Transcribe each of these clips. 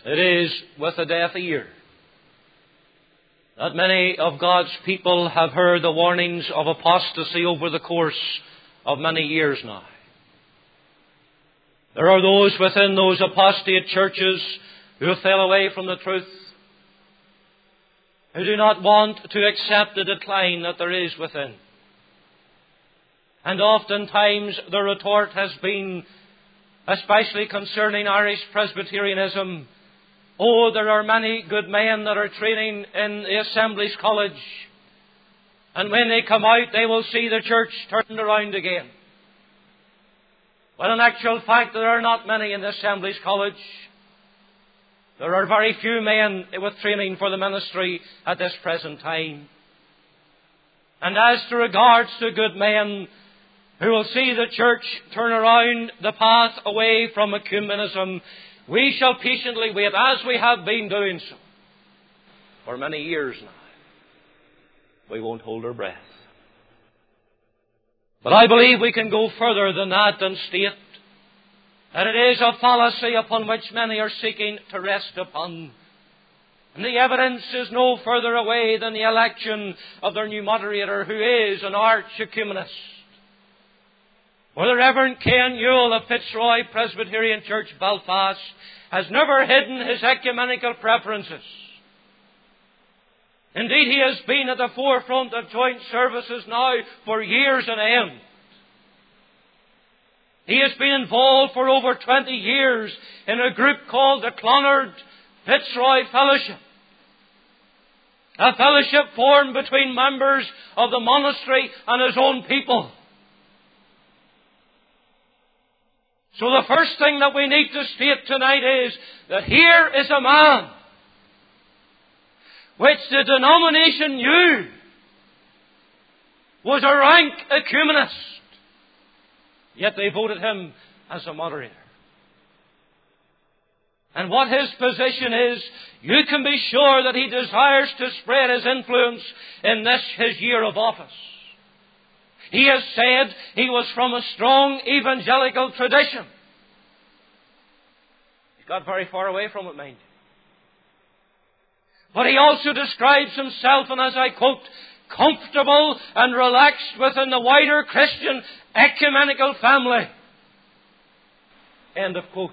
It is with a deaf ear that many of God's people have heard the warnings of apostasy over the course of many years now. There are those within those apostate churches who fell away from the truth, who do not want to accept the decline that there is within. And oftentimes the retort has been, especially concerning Irish Presbyterianism, oh, there are many good men that are training in the Assemblies College, and when they come out they will see the church turned around again. Well, in actual fact, there are not many in the Assemblies College. There are very few men with training for the ministry at this present time. And as to regards to good men who will see the church turn around the path away from ecumenism, we shall patiently wait, as we have been doing so for many years now. We won't hold our breath. But I believe we can go further than that and state that it is a fallacy upon which many are seeking to rest upon. And the evidence is no further away than the election of their new moderator, who is an arch-ecumenist. For the Reverend Ken Newell of Fitzroy Presbyterian Church, Belfast, has never hidden his ecumenical preferences. Indeed, he has been at the forefront of joint services now for years on end. He has been involved for over 20 years in a group called the Clonard Fitzroy Fellowship. A fellowship formed between members of the monastery and his own people. So the first thing that we need to state tonight is that here is a man which the denomination knew was a rank ecumenist. Yet they voted him as a moderator. And what his position is, you can be sure that he desires to spread his influence in this his year of office. He has said he was from a strong evangelical tradition. He's got very far away from it, mind you. But he also describes himself, and as I quote, comfortable and relaxed within the wider Christian ecumenical family. End of quote.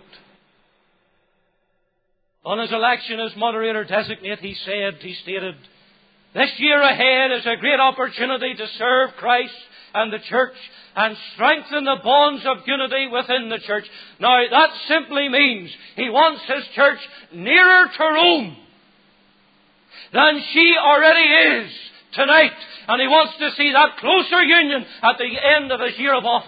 On his election as moderator designate, he stated, this year ahead is a great opportunity to serve Christ and the church and strengthen the bonds of unity within the church. Now, that simply means he wants his church nearer to Rome than she already is tonight. And he wants to see that closer union at the end of his year of office.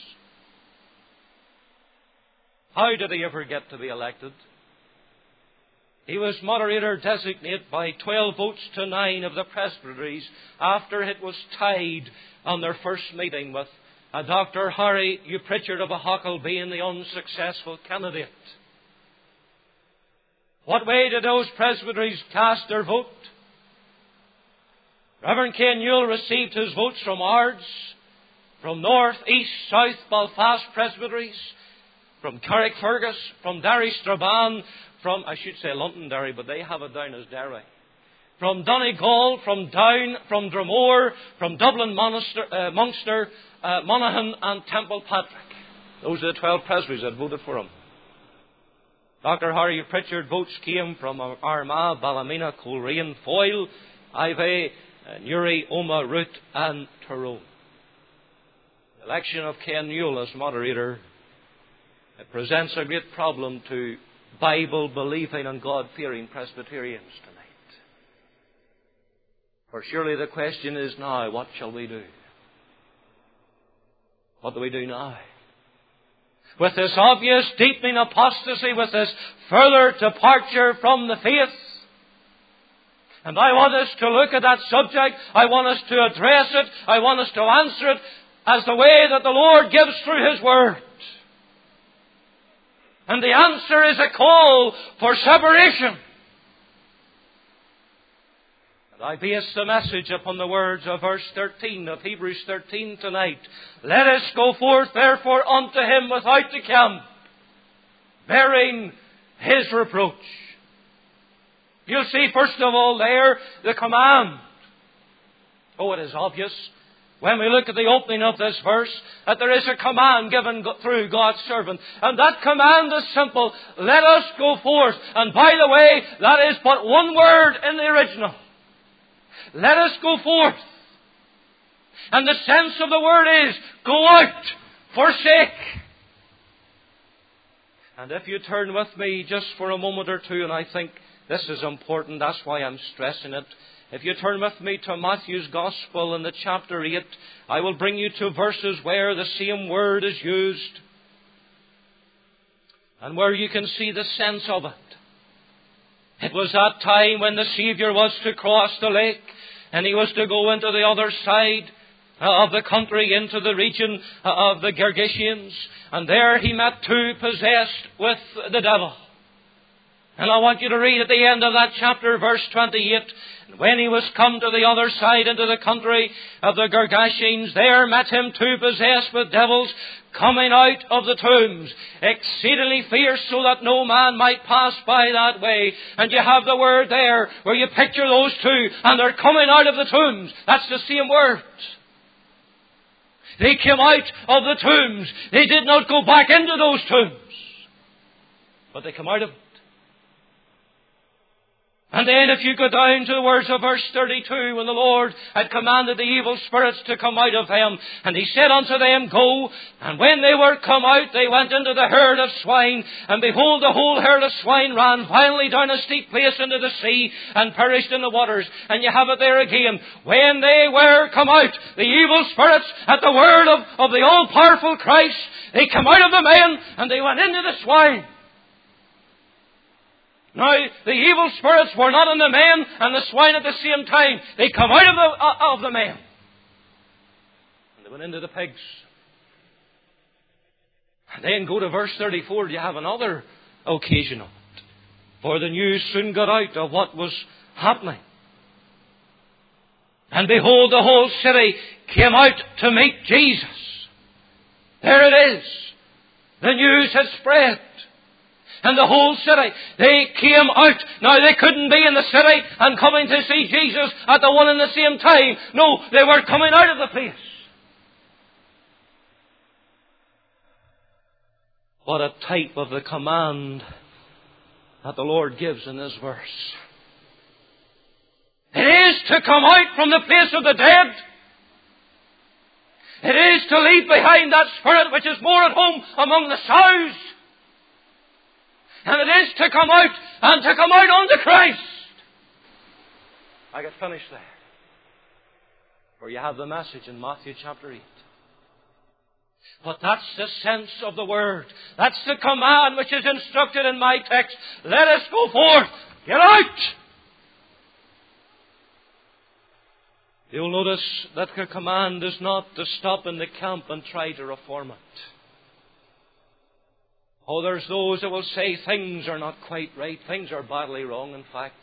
How did he ever get to be elected? He was moderator designate by 12 votes to 9 of the presbyteries after it was tied on their first meeting, with Dr. Harry U. Pritchard of Aughackel being the unsuccessful candidate. What way did those presbyteries cast their vote? Reverend Ken Newell received his votes from Ards, from North, East, South Belfast presbyteries, from Carrickfergus, from Derry Strabane, from, I should say Londonderry, but they have it down as Derry, from Donegal, from Down, from Dromore, from Dublin Munster, Monaghan and Templepatrick. Those are the 12 presbyteries that voted for him. Dr. Harry Pritchard votes came from Armagh, Ballymena, Coleraine, Foyle, Iveagh, Newry, Omagh, Root and Tyrone. The election of Ken Newell as moderator, it presents a great problem to Bible-believing and God-fearing Presbyterians tonight. For surely the question is now, what shall we do? What do we do now? With this obvious deepening apostasy, with this further departure from the faith. And I want us to look at that subject. I want us to address it. I want us to answer it as the way that the Lord gives through His Word. And the answer is a call for separation. And I base the message upon the words of verse 13 of Hebrews 13 tonight. Let us go forth therefore unto him without the camp, bearing his reproach. You'll see, first of all, there, the command. Oh, it is obvious, when we look at the opening of this verse, that there is a command given through God's servant. And that command is simple. Let us go forth. And by the way, that is but one word in the original. Let us go forth. And the sense of the word is, go out, forsake. And if you turn with me just for a moment or two, and I think this is important, that's why I'm stressing it. If you turn with me to Matthew's Gospel in the chapter 8, I will bring you to verses where the same word is used and where you can see the sense of it. It was that time when the Saviour was to cross the lake and He was to go into the other side of the country, into the region of the Gergesenes. And there He met two possessed with the devil. And I want you to read at the end of that chapter, verse 28. When He was come to the other side into the country of the Gergesenes, there met Him two possessed with devils, coming out of the tombs, exceedingly fierce, so that no man might pass by that way. And you have the word there, where you picture those two, and they're coming out of the tombs. That's the same word. They came out of the tombs. They did not go back into those tombs, but they come out of them. And then if you go down to the words of verse 32, when the Lord had commanded the evil spirits to come out of them, and He said unto them, Go. And when they were come out, they went into the herd of swine, and behold, the whole herd of swine ran violently down a steep place into the sea, and perished in the waters. And you have it there again. When they were come out, the evil spirits, at the word of the all-powerful Christ, they come out of the men, and they went into the swine. Now, the evil spirits were not in the men and the swine at the same time. They come out of the men. And they went into the pigs. And then go to verse 34. You have another occasion of it. For the news soon got out of what was happening. And behold, the whole city came out to meet Jesus. There it is. The news had spread. And the whole city, they came out. Now, they couldn't be in the city and coming to see Jesus at the one and the same time. No, they were coming out of the place. What a type of the command that the Lord gives in this verse. It is to come out from the place of the dead. It is to leave behind that spirit which is more at home among the sows. And it is to come out, and to come out unto Christ. I get finished there. For you have the message in Matthew chapter 8. But that's the sense of the word. That's the command which is instructed in my text. Let us go forth. Get out! You'll notice that the command is not to stop in the camp and try to reform it. Oh, there's those that will say things are not quite right. Things are badly wrong, in fact.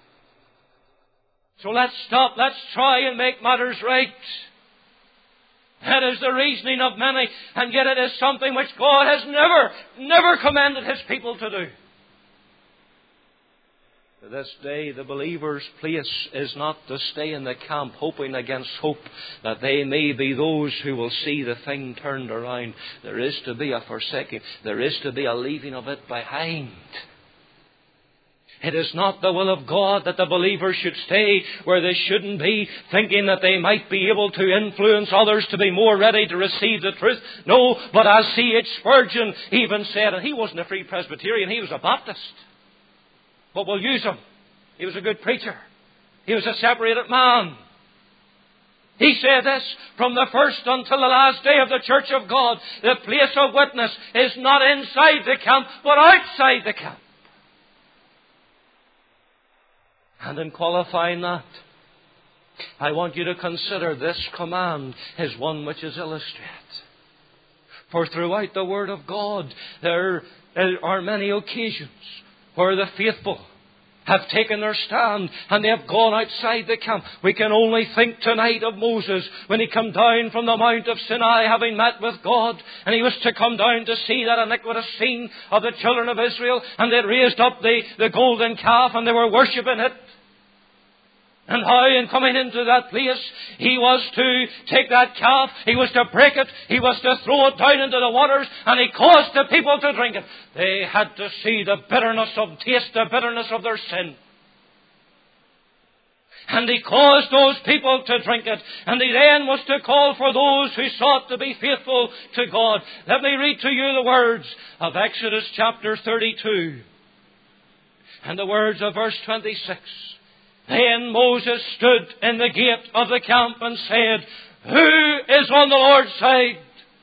So let's stop. Let's try and make matters right. That is the reasoning of many, and yet it is something which God has never commanded His people to do. To this day, the believer's place is not to stay in the camp hoping against hope that they may be those who will see the thing turned around. There is to be a forsaking. There is to be a leaving of it behind. It is not the will of God that the believer should stay where they shouldn't be, thinking that they might be able to influence others to be more ready to receive the truth. No, but as C.H. Spurgeon even said, and he wasn't a Free Presbyterian, he was a Baptist. But we'll use him. He was a good preacher. He was a separated man. He said this, from the first until the last day of the Church of God, the place of witness is not inside the camp, but outside the camp. And in qualifying that, I want you to consider this command is one which is illustrated. For throughout the Word of God, there are many occasions where the faithful have taken their stand and they have gone outside the camp. We can only think tonight of Moses when he came down from the Mount of Sinai, having met with God, and he was to come down to see that iniquitous scene of the children of Israel, and they had raised up the golden calf and they were worshipping it. And how, in coming into that place, he was to take that calf, he was to break it, he was to throw it down into the waters, and he caused the people to drink it. They had to see the bitterness of taste, the bitterness of their sin. And he caused those people to drink it. And he then was to call for those who sought to be faithful to God. Let me read to you the words of Exodus chapter 32. And the words of verse 26. Then Moses stood in the gate of the camp and said, Who is on the Lord's side?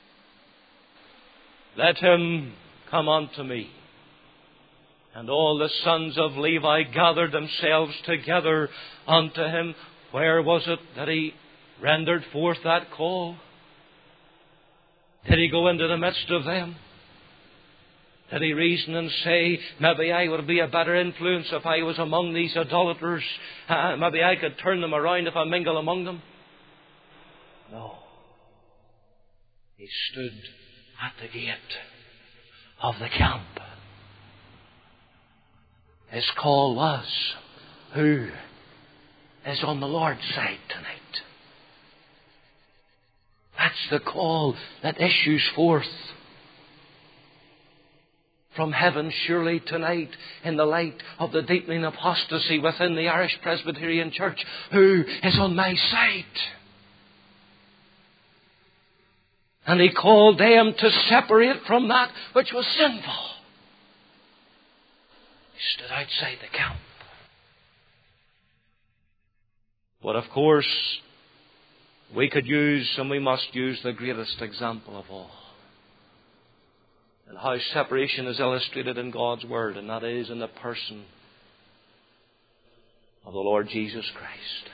Let him come unto me. And all the sons of Levi gathered themselves together unto him. Where was it that he rendered forth that call? Did he go into the midst of them? Did he reason and say, maybe I would be a better influence if I was among these idolaters? Maybe I could turn them around if I mingle among them? No. He stood at the gate of the camp. His call was, Who is on the Lord's side tonight? That's the call that issues forth from heaven surely tonight in the light of the deepening apostasy within the Irish Presbyterian Church. Who is on my side? And he called them to separate from that which was sinful. He stood outside the camp. But of course, we could use, and we must use, the greatest example of all. And how separation is illustrated in God's Word, and that is in the person of the Lord Jesus Christ.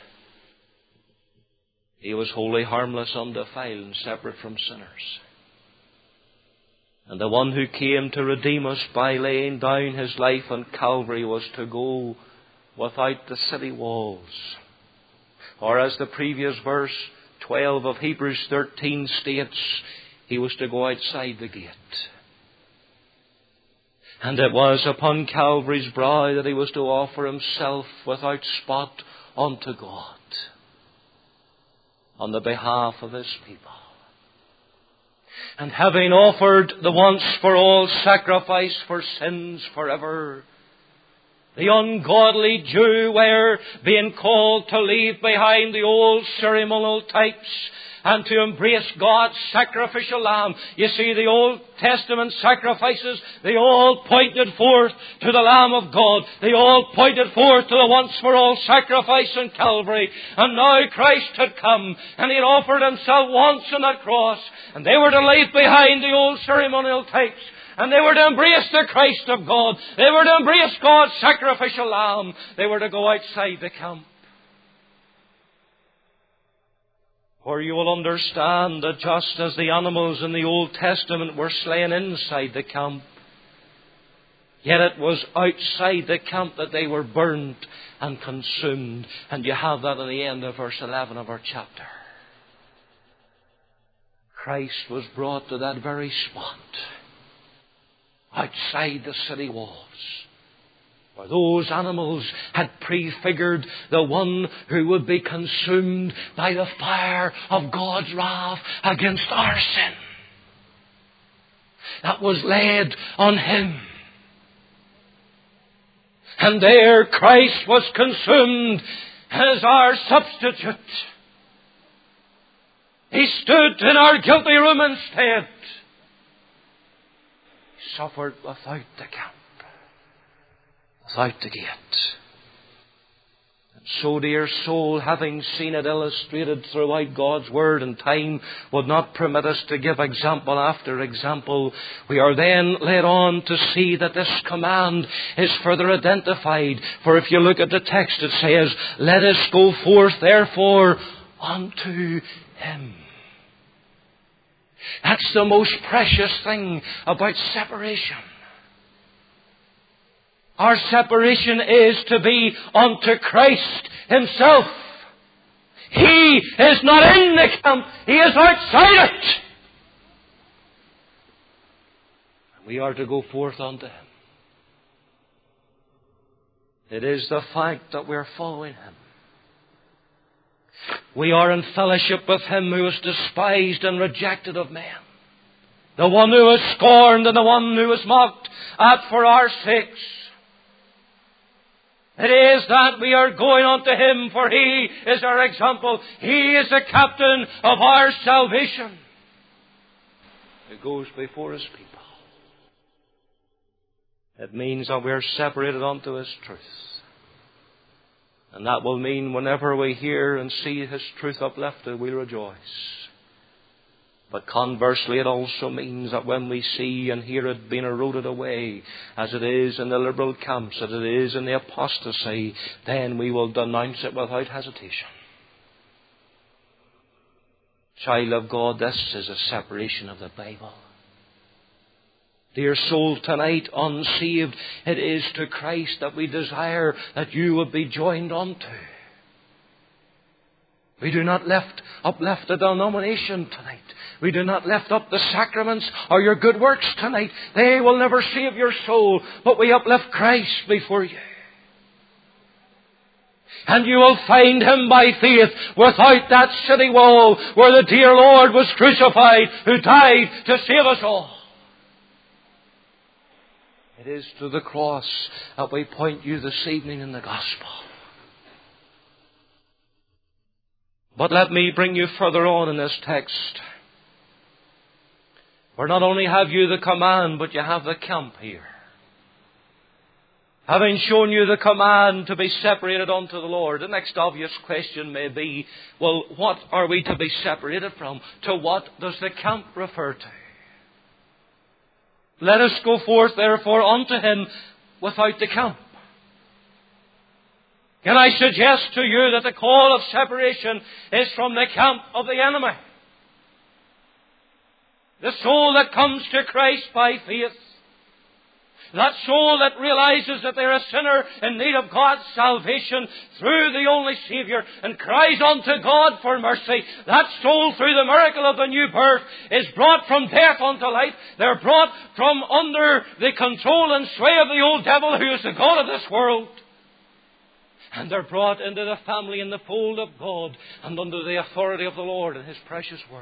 He was wholly harmless, undefiled, and separate from sinners. And the one who came to redeem us by laying down his life on Calvary was to go without the city walls. Or as the previous verse 12 of Hebrews 13 states, he was to go outside the gate. And it was upon Calvary's brow that he was to offer himself without spot unto God on the behalf of his people. And having offered the once for all sacrifice for sins forever, the ungodly Jew were being called to leave behind the old ceremonial types and to embrace God's sacrificial lamb. You see, the Old Testament sacrifices, they all pointed forth to the Lamb of God. They all pointed forth to the once-for-all sacrifice on Calvary. And now Christ had come, and He had offered Himself once on that cross. And they were to leave behind the old ceremonial types. And they were to embrace the Christ of God. They were to embrace God's sacrificial lamb. They were to go outside the camp. For you will understand that just as the animals in the Old Testament were slain inside the camp, yet it was outside the camp that they were burnt and consumed. And you have that at the end of verse 11 of our chapter. Christ was brought to that very spot, outside the city walls, where those animals had prefigured the one who would be consumed by the fire of God's wrath against our sin. That was laid on Him. And there Christ was consumed as our substitute. He stood in our guilty room instead. He suffered without the camp, without the gate. And so, dear soul, having seen it illustrated throughout God's Word, and time would not permit us to give example after example, we are then led on to see that this command is further identified. For if you look at the text, it says, "Let us go forth therefore unto Him." That's the most precious thing about separation. Our separation is to be unto Christ Himself. He is not in the camp. He is outside it. We are to go forth unto Him. It is the fact that we are following Him. We are in fellowship with Him who was despised and rejected of men. The one who was scorned and the one who was mocked at for our sakes. It is that we are going unto Him, for He is our example. He is the captain of our salvation. He goes before His people. It means that we are separated unto His truth. And that will mean whenever we hear and see His truth uplifted, we rejoice. But conversely, it also means that when we see and hear it being eroded away, as it is in the liberal camps, as it is in the apostasy, then we will denounce it without hesitation. Child of God, this is a separation of the Bible. Dear soul, tonight, unsaved, it is to Christ that we desire that you would be joined unto. We do not uplift a denomination tonight. We do not lift up the sacraments or your good works tonight. They will never save your soul, but we uplift Christ before you. And you will find Him by faith without that city wall where the dear Lord was crucified, who died to save us all. It is to the cross that we point you this evening in the Gospel. But let me bring you further on in this text. For not only have you the command, but you have the camp here. Having shown you the command to be separated unto the Lord, the next obvious question may be, well, what are we to be separated from? To what does the camp refer to? Let us go forth, therefore, unto Him without the camp. Can I suggest to you that the call of separation is from the camp of the enemy? The soul that comes to Christ by faith, that soul that realizes that they're a sinner in need of God's salvation through the only Saviour and cries unto God for mercy, that soul through the miracle of the new birth is brought from death unto life. They're brought from under the control and sway of the old devil who is the god of this world. And they're brought into the family and the fold of God and under the authority of the Lord and His precious word.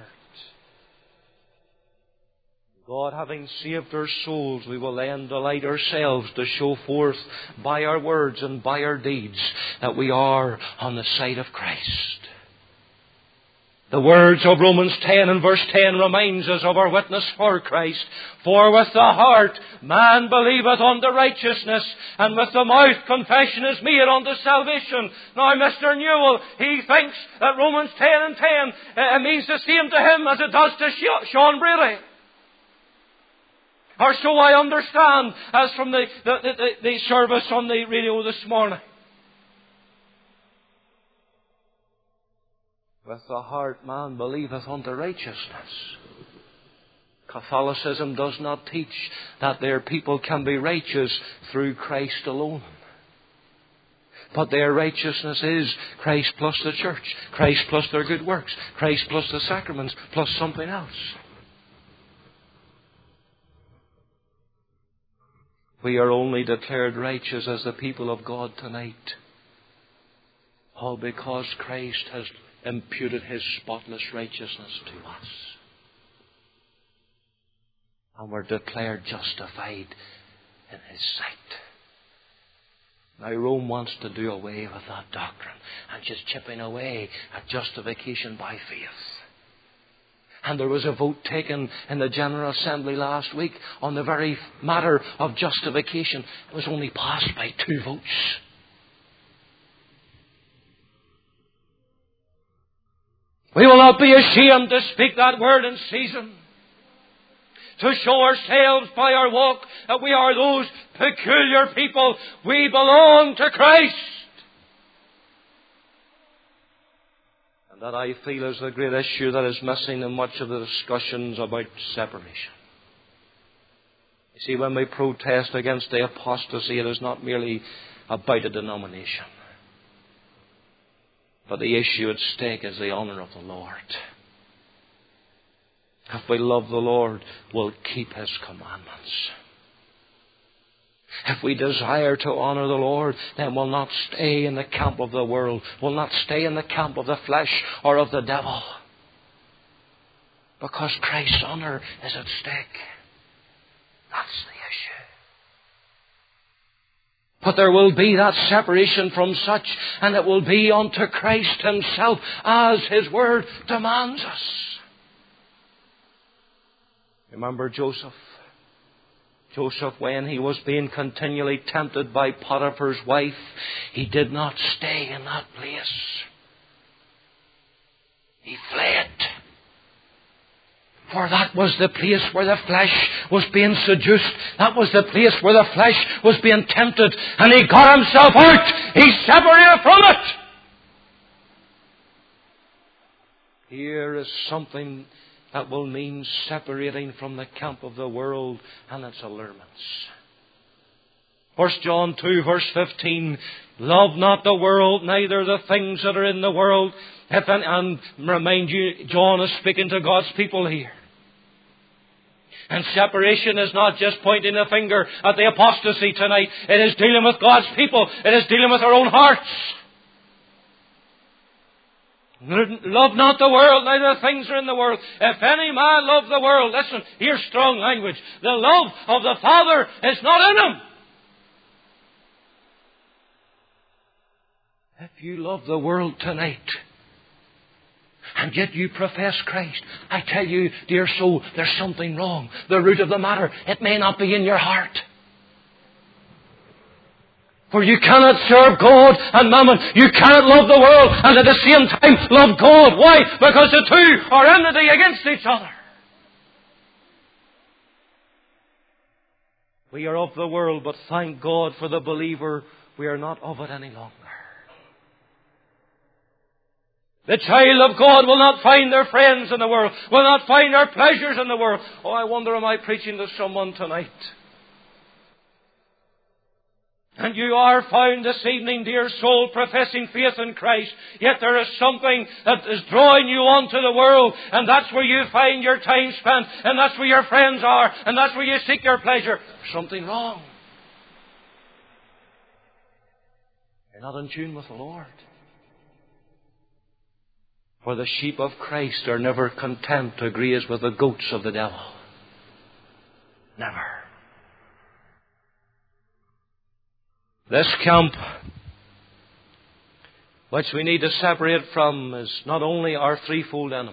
God having saved our souls, we will then delight ourselves to show forth by our words and by our deeds that we are on the side of Christ. The words of Romans 10 and verse 10 reminds us of our witness for Christ. For with the heart man believeth unto righteousness, and with the mouth confession is made unto salvation. Now Mr. Newell, he thinks that Romans 10 and 10 means the same to him as it does to Sean Brady. Or so I understand as from the service on the radio this morning. With the heart man believeth unto righteousness. Catholicism does not teach that their people can be righteous through Christ alone. But their righteousness is Christ plus the church, Christ plus their good works, Christ plus the sacraments, plus something else. We are only declared righteous as the people of God tonight, all because Christ has imputed His spotless righteousness to us. And we're declared justified in His sight. Now Rome wants to do away with that doctrine and just chipping away at justification by faith. And there was a vote taken in the General Assembly last week on the very matter of justification. It was only passed by 2 votes. We will not be ashamed to speak that word in season, to show ourselves by our walk that we are those peculiar people. We belong to Christ. And that I feel is the great issue that is missing in much of the discussions about separation. You see, when we protest against the apostasy, it is not merely about a denomination. But the issue at stake is the honour of the Lord. If we love the Lord, we'll keep His commandments. If we desire to honour the Lord, then we'll not stay in the camp of the world. We'll not stay in the camp of the flesh or of the devil. Because Christ's honour is at stake. That's the issue. But there will be that separation from such, and it will be unto Christ Himself, as His Word demands us. Remember Joseph? Joseph, when he was being continually tempted by Potiphar's wife, he did not stay in that place. He fled. For that was the place where the flesh was being seduced. That was the place where the flesh was being tempted. And he got himself out. He separated from it. Here is something that will mean separating from the camp of the world and its allurements. 1 John 2 verse 15, love not the world, neither the things that are in the world. And remind you, John is speaking to God's people here. And separation is not just pointing a finger at the apostasy tonight. It is dealing with God's people. It is dealing with our own hearts. Love not the world, neither the things are in the world. If any man love the world, listen, here's strong language. The love of the Father is not in him. If you love the world tonight, and yet you profess Christ, I tell you, dear soul, there's something wrong. The root of the matter, it may not be in your heart. For you cannot serve God and mammon. You cannot love the world and at the same time love God. Why? Because the two are enmity against each other. We are of the world, but thank God for the believer, we are not of it any longer. The child of God will not find their friends in the world, will not find their pleasures in the world. Oh, I wonder, am I preaching to someone tonight? And you are found this evening, dear soul, professing faith in Christ. Yet there is something that is drawing you onto the world. And that's where you find your time spent. And that's where your friends are. And that's where you seek your pleasure. There's something wrong. You're not in tune with the Lord. For the sheep of Christ are never content to graze with the goats of the devil. Never. This camp, which we need to separate from, is not only our threefold enemy,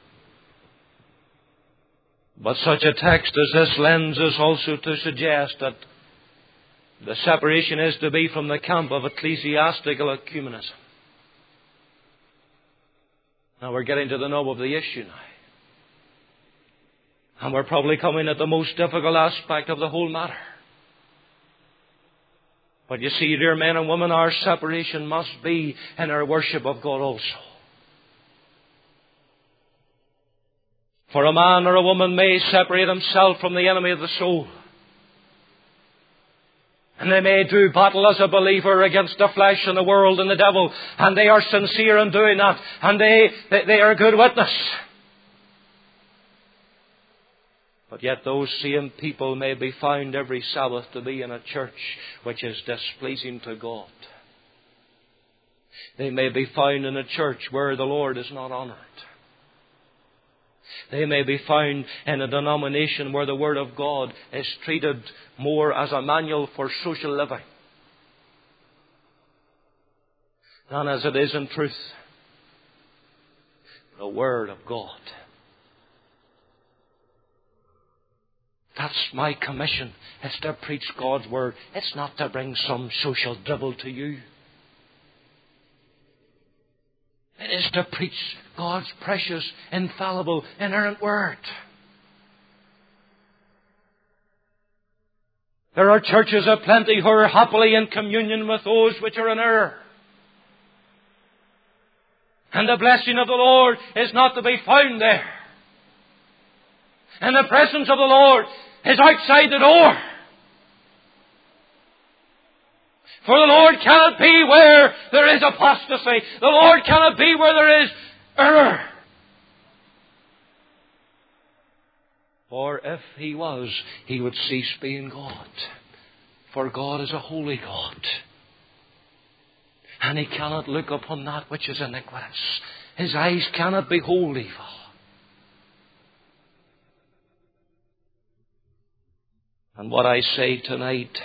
but such a text as this lends us also to suggest that the separation is to be from the camp of ecclesiastical ecumenism. Now we're getting to the nub of the issue now. And we're probably coming at the most difficult aspect of the whole matter. But you see, dear men and women, our separation must be in our worship of God also. For a man or a woman may separate himself from the enemy of the soul. And they may do battle as a believer against the flesh and the world and the devil. And they are sincere in doing that. And they are a good witness. But yet those same people may be found every Sabbath to be in a church which is displeasing to God. They may be found in a church where the Lord is not honoured. They may be found in a denomination where the Word of God is treated more as a manual for social living than as it is in truth the Word of God. That's my commission. It's to preach God's Word. It's not to bring some social dribble to you. It is to preach God's precious, infallible, inerrant Word. There are churches aplenty who are happily in communion with those which are in error. And the blessing of the Lord is not to be found there. In the presence of the Lord, is outside the door. For the Lord cannot be where there is apostasy. The Lord cannot be where there is error. For if He was, He would cease being God. For God is a holy God. And He cannot look upon that which is iniquitous. His eyes cannot behold evil. And what I say tonight,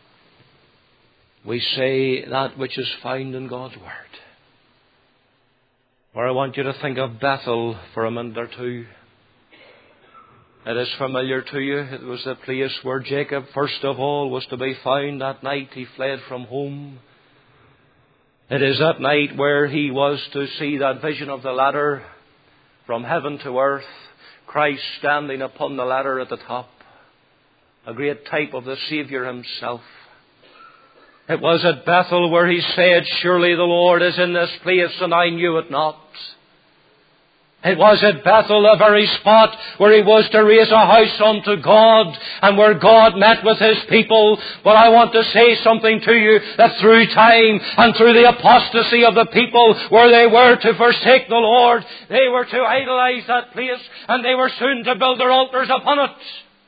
we say that which is found in God's Word. For I want you to think of Bethel for a minute or two. It is familiar to you. It was the place where Jacob, first of all, was to be found that night he fled from home. It is that night where he was to see that vision of the ladder from heaven to earth, Christ standing upon the ladder at the top, a great type of the Saviour Himself. It was at Bethel where he said, surely the Lord is in this place, and I knew it not. It was at Bethel, the very spot where he was to raise a house unto God, and where God met with His people. But I want to say something to you, that through time and through the apostasy of the people, where they were to forsake the Lord, they were to idolize that place, and they were soon to build their altars upon it.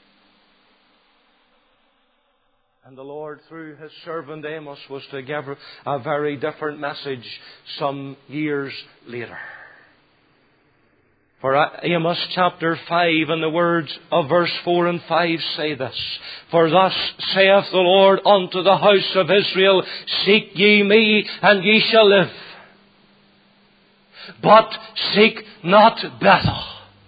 And the Lord, through His servant Amos, was to give a very different message some years later. For Amos chapter 5 and the words of verse 4 and 5 say this. For thus saith the Lord unto the house of Israel, seek ye me, and ye shall live. But seek not Bethel,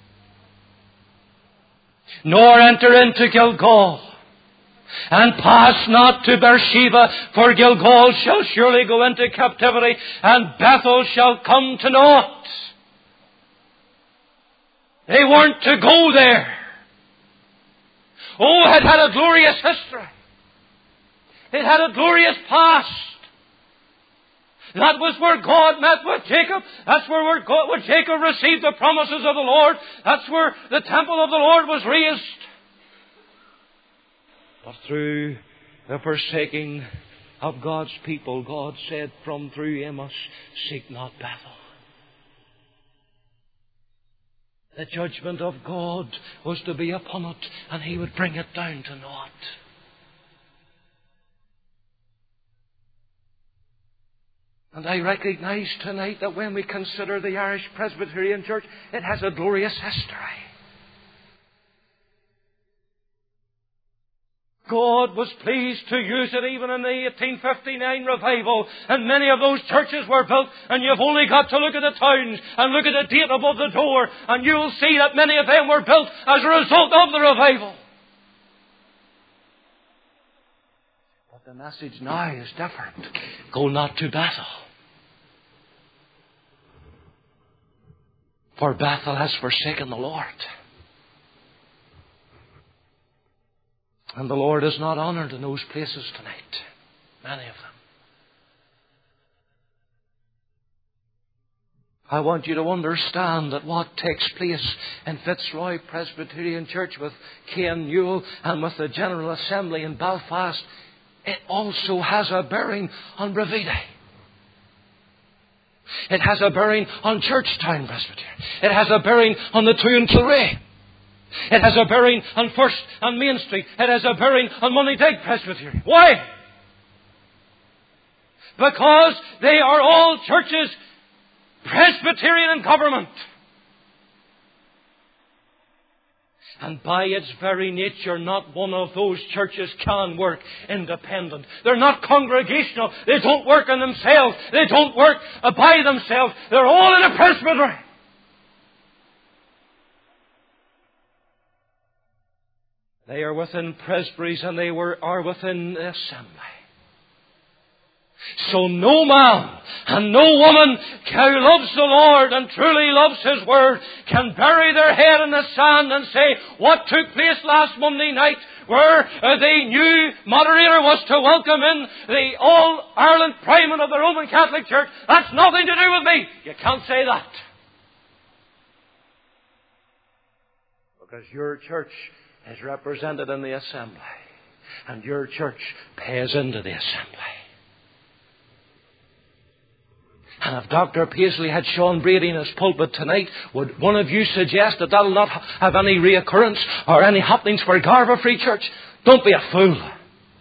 nor enter into Gilgal, and pass not to Beersheba, for Gilgal shall surely go into captivity, and Bethel shall come to naught. They weren't to go there. Oh, it had a glorious history. It had a glorious past. That was where God met with Jacob. That's where Jacob received the promises of the Lord. That's where the temple of the Lord was raised. But through the forsaking of God's people, God said through Amos, seek not Bethel. The judgment of God was to be upon it, and He would bring it down to naught. And I recognize tonight that when we consider the Irish Presbyterian Church, it has a glorious history. God was pleased to use it even in the 1859 revival. And many of those churches were built, and you've only got to look at the towns and look at the date above the door, and you'll see that many of them were built as a result of the revival. But the message now is different. Go not to Bethel, for Bethel has forsaken the Lord. And the Lord is not honoured in those places tonight. Many of them. I want you to understand that what takes place in Fitzroy Presbyterian Church with Cain Newell and with the General Assembly in Belfast, it also has a bearing on Bravida. It has a bearing on Churchtown Presbyterian. It has a bearing on the two in Kilrea. It has a bearing on First and Main Street. It has a bearing on Moneydig Presbyterian. Why? Because they are all churches Presbyterian in government. And by its very nature, not one of those churches can work independent. They're not congregational. They don't work on themselves. They don't work by themselves. They're all in a presbytery. They are within presbyteries, and they are within the assembly. So no man and no woman who loves the Lord and truly loves His Word can bury their head in the sand and say, what took place last Monday night where the new moderator was to welcome in the All-Ireland Primate of the Roman Catholic Church, that's nothing to do with me. You can't say that. Because your church is represented in the assembly. And your church pays into the assembly. And if Dr. Paisley had Sean Brady in his pulpit tonight, would one of you suggest that that'll not have any reoccurrence or any happenings for Garva Free Church? Don't be a fool.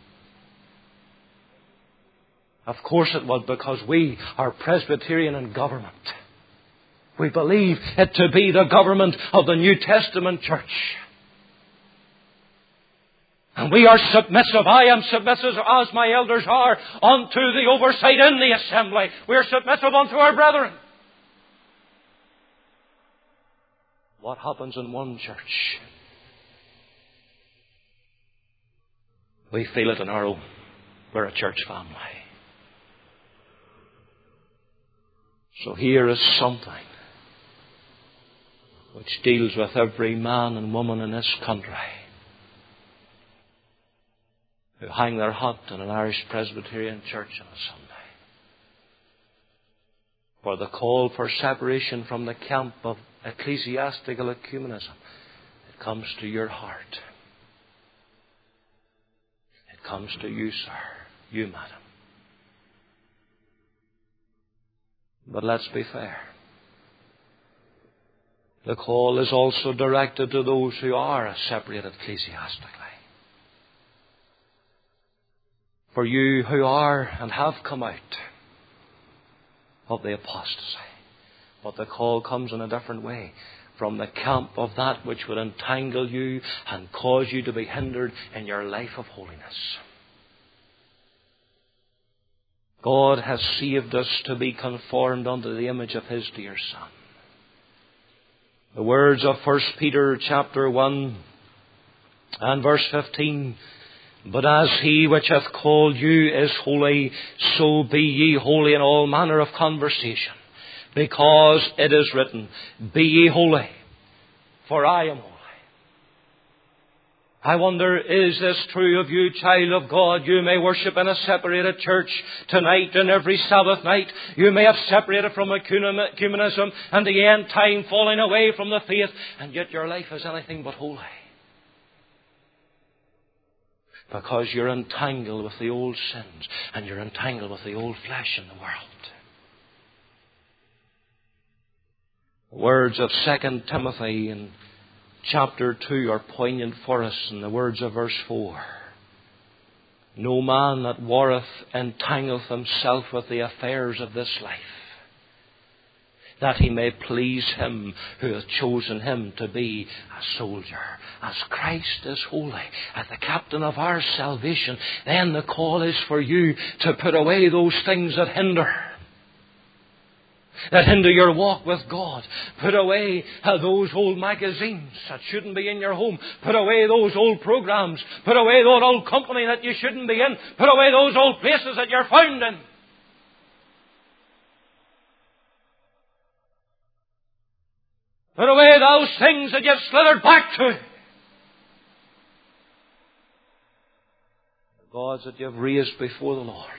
Of course it would, because we are Presbyterian in government. We believe it to be the government of the New Testament church. And we are submissive. I am submissive, as my elders are, unto the oversight in the assembly. We are submissive unto our brethren. What happens in one church, we feel it in our own. We're a church family. So here is something which deals with every man and woman in this country who hang their hat in an Irish Presbyterian church on a Sunday. For the call for separation from the camp of ecclesiastical ecumenism, it comes to your heart. It comes to you, sir, you, madam. But let's be fair. The call is also directed to those who are separated ecclesiastically. For you who are and have come out of the apostasy. But the call comes in a different way. From the camp of that which would entangle you and cause you to be hindered in your life of holiness. God has saved us to be conformed unto the image of His dear Son. The words of 1 Peter chapter 1 and verse 15. But as He which hath called you is holy, so be ye holy in all manner of conversation. Because it is written, Be ye holy, for I am holy. I wonder, is this true of you, child of God? You may worship in a separated church tonight and every Sabbath night. You may have separated from ecumenism and the end time, falling away from the faith, and yet your life is anything but holy. Because you're entangled with the old sins and you're entangled with the old flesh in the world. The words of 2 Timothy in chapter 2 are poignant for us in the words of verse 4. No man that warreth entangleth himself with the affairs of this life, that he may please Him who hath chosen him to be a soldier. As Christ is holy, as the captain of our salvation, then the call is for you to put away those things that hinder your walk with God. Put away those old magazines that shouldn't be in your home. Put away those old programs. Put away that old company that you shouldn't be in. Put away those old places that you're found in. Put away those things that you've slithered back to. The gods that you've raised before the Lord.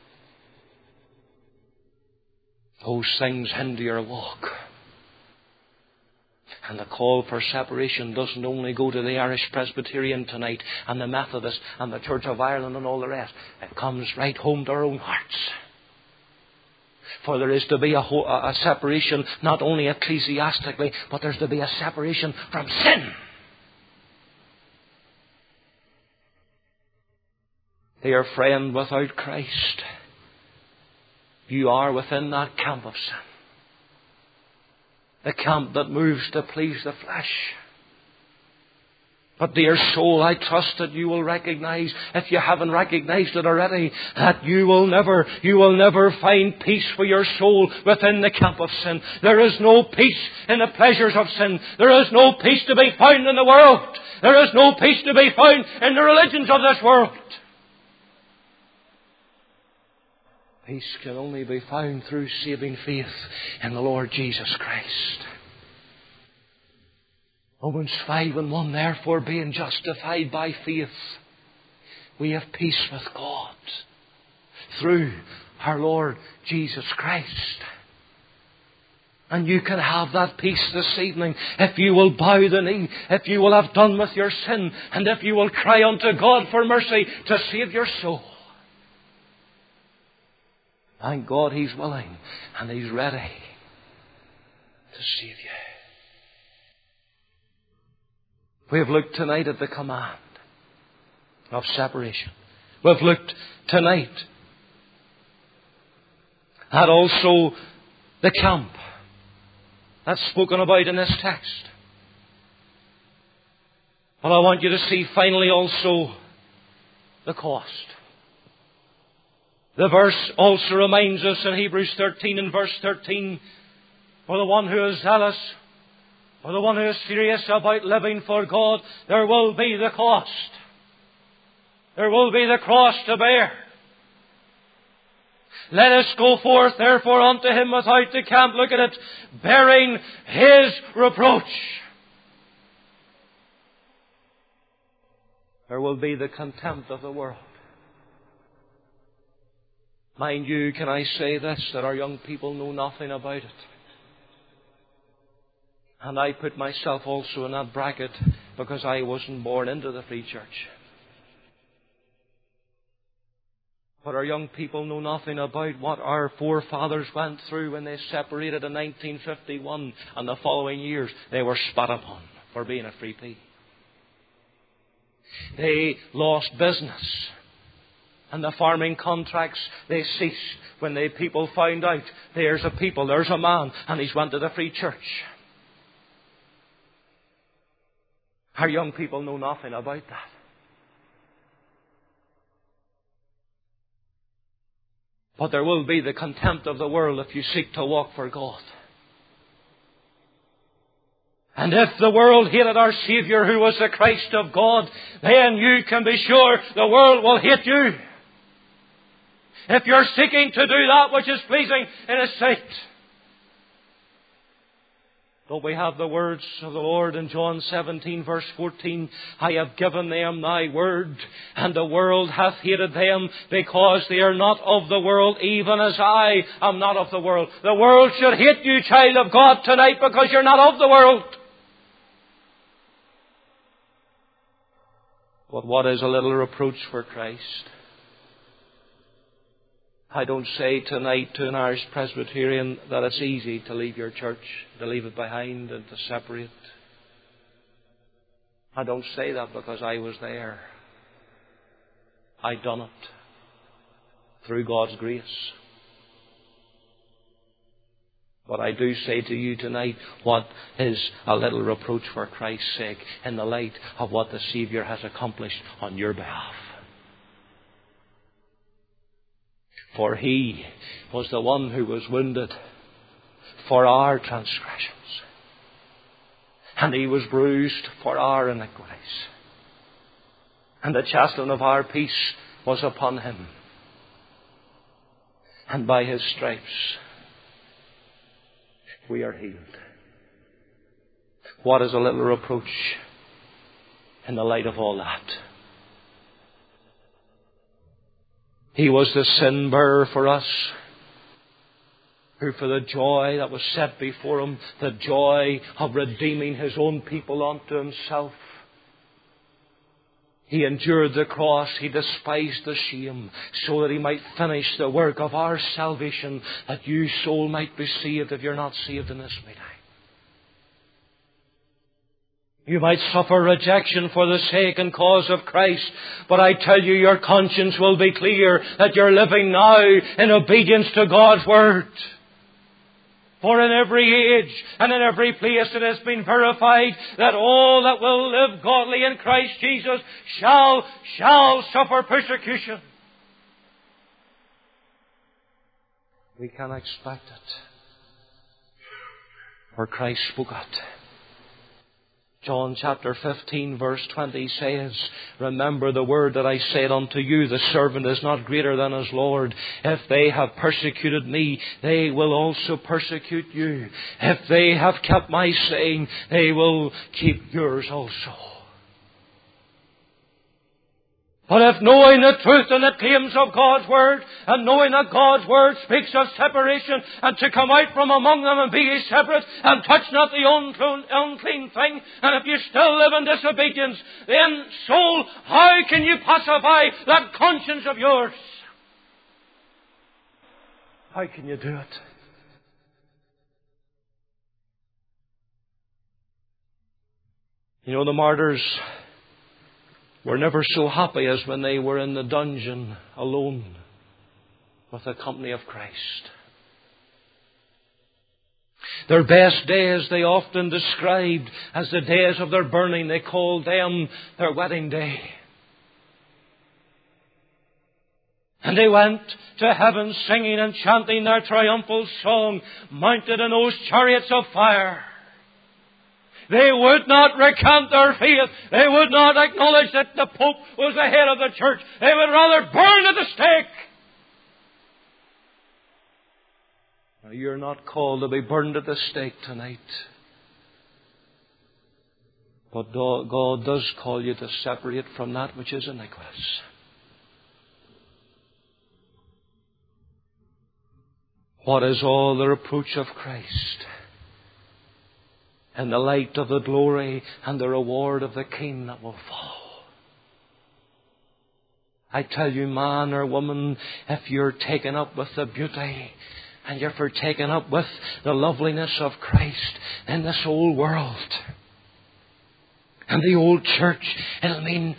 Those things hinder your walk. And the call for separation doesn't only go to the Irish Presbyterian tonight and the Methodist and the Church of Ireland and all the rest. It comes right home to our own hearts. For there is to be a separation not only ecclesiastically, but there's to be a separation from sin. Dear friend, without Christ, you are within that camp of sin. The camp that moves to please the flesh. But dear soul, I trust that you will recognize, if you haven't recognized it already, that you will never find peace for your soul within the camp of sin. There is no peace in the pleasures of sin. There is no peace to be found in the world. There is no peace to be found in the religions of this world. Peace can only be found through saving faith in the Lord Jesus Christ. Romans 5:1, therefore being justified by faith, we have peace with God through our Lord Jesus Christ. And you can have that peace this evening if you will bow the knee, if you will have done with your sin, and if you will cry unto God for mercy to save your soul. Thank God He's willing and He's ready to save you. We have looked tonight at the command of separation. We've looked tonight at also the camp that's spoken about in this text. But I want you to see finally also the cost. The verse also reminds us in Hebrews 13 and verse 13, for the one who is zealous, for the one who is serious about living for God, there will be the cost. There will be the cross to bear. Let us go forth, therefore, unto Him without the camp. Look at it. Bearing His reproach. There will be the contempt of the world. Mind you, can I say this, that our young people know nothing about it. And I put myself also in that bracket because I wasn't born into the Free Church. But our young people know nothing about what our forefathers went through when they separated in 1951, and the following years they were spat upon for being a free pea. They lost business, and the farming contracts, they ceased when the people found out there's a man, and he's went to the Free Church. Our young people know nothing about that. But there will be the contempt of the world if you seek to walk for God. And if the world hated our Saviour, who was the Christ of God, then you can be sure the world will hate you. If you're seeking to do that which is pleasing in His sight. Don't we have the words of the Lord in John 17 verse 14? I have given them thy word, and the world hath hated them, because they are not of the world, even as I am not of the world. The world should hate you, child of God, tonight, because you're not of the world. But what is a little reproach for Christ? I don't say tonight to an Irish Presbyterian that it's easy to leave your church, to leave it behind and to separate. I don't say that because I was there. I done it through God's grace. But I do say to you tonight, what is a little reproach for Christ's sake in the light of what the Saviour has accomplished on your behalf. For He was the one who was wounded for our transgressions, and He was bruised for our iniquities. And the chastisement of our peace was upon Him, and by His stripes we are healed. What is a little reproach in the light of all that? He was the sin bearer for us, who for the joy that was set before Him, the joy of redeeming His own people unto Himself, He endured the cross, He despised the shame, so that He might finish the work of our salvation, that you soul might be saved if you're not saved in this meeting. You might suffer rejection for the sake and cause of Christ, but I tell you, your conscience will be clear that you're living now in obedience to God's Word. For in every age and in every place it has been verified that all that will live godly in Christ Jesus shall suffer persecution. We can expect it, for Christ spoke it. John chapter 15 verse 20 says, remember the word that I said unto you, the servant is not greater than his Lord. If they have persecuted me, they will also persecute you. If they have kept my saying, they will keep yours also. But if knowing the truth and the claims of God's Word, and knowing that God's Word speaks of separation, and to come out from among them and be ye separate, and touch not the unclean thing, and if you still live in disobedience, then, soul, how can you pacify that conscience of yours? How can you do it? You know, the martyrs were never so happy as when they were in the dungeon alone with the company of Christ. Their best days they often described as the days of their burning. They called them their wedding day. And they went to heaven singing and chanting their triumphal song, mounted in those chariots of fire. They would not recant their faith. They would not acknowledge that the Pope was the head of the church. They would rather burn at the stake. Now, you're not called to be burned at the stake tonight. But God does call you to separate from that which is iniquitous. What is all the reproach of Christ? In the light of the glory and the reward of the King that will fall. I tell you, man or woman, if you're taken up with the beauty and if you're taken up with the loveliness of Christ in this old world and the old church, it'll mean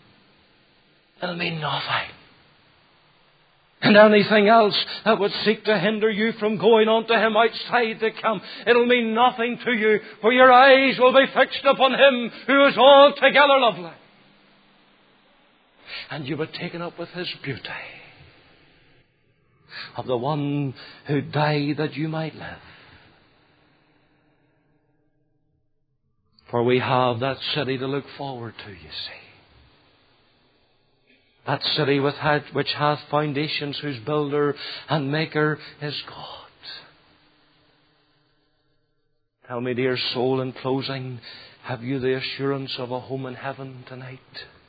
nothing. And anything else that would seek to hinder you from going on to Him outside the camp, it'll mean nothing to you, for your eyes will be fixed upon Him who is altogether lovely. And you were taken up with His beauty, of the one who died that you might live. For we have that city to look forward to, you see. That city which hath foundations, whose builder and maker is God. Tell me, dear soul, in closing, have you the assurance of a home in heaven tonight?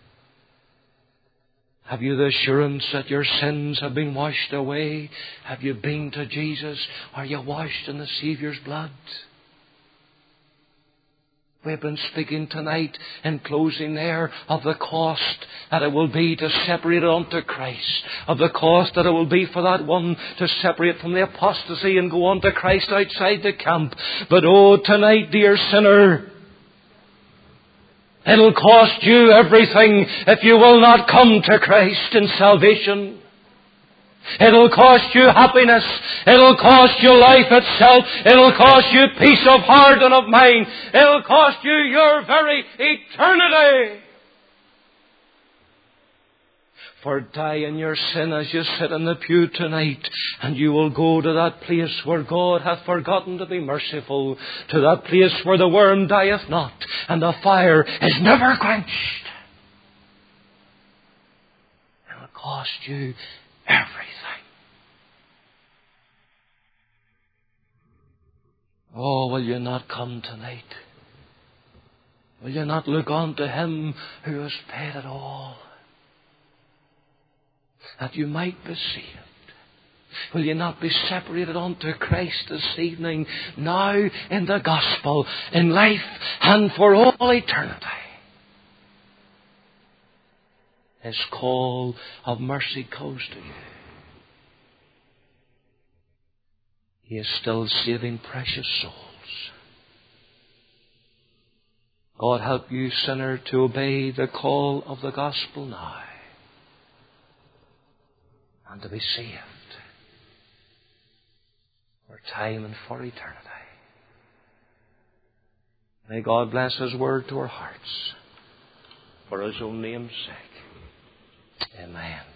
Have you the assurance that your sins have been washed away? Have you been to Jesus? Are you washed in the Saviour's blood? We've been speaking tonight, in closing there, of the cost that it will be to separate unto Christ. Of the cost that it will be for that one to separate from the apostasy and go on to Christ outside the camp. But oh, tonight, dear sinner, it'll cost you everything if you will not come to Christ in salvation. It'll cost you happiness. It'll cost you life itself. It'll cost you peace of heart and of mind. It'll cost you your very eternity. For die in your sin as you sit in the pew tonight, and you will go to that place where God hath forgotten to be merciful, to that place where the worm dieth not, and the fire is never quenched. It'll cost you everything. Oh, will you not come tonight? Will you not look on to Him who has paid it all, that you might be saved? Will you not be separated unto Christ this evening, now in the gospel, in life and for all eternity? His call of mercy goes to you. He is still saving precious souls. God help you, sinner, to obey the call of the gospel now and to be saved for time and for eternity. May God bless His word to our hearts for His own name's sake. Amen.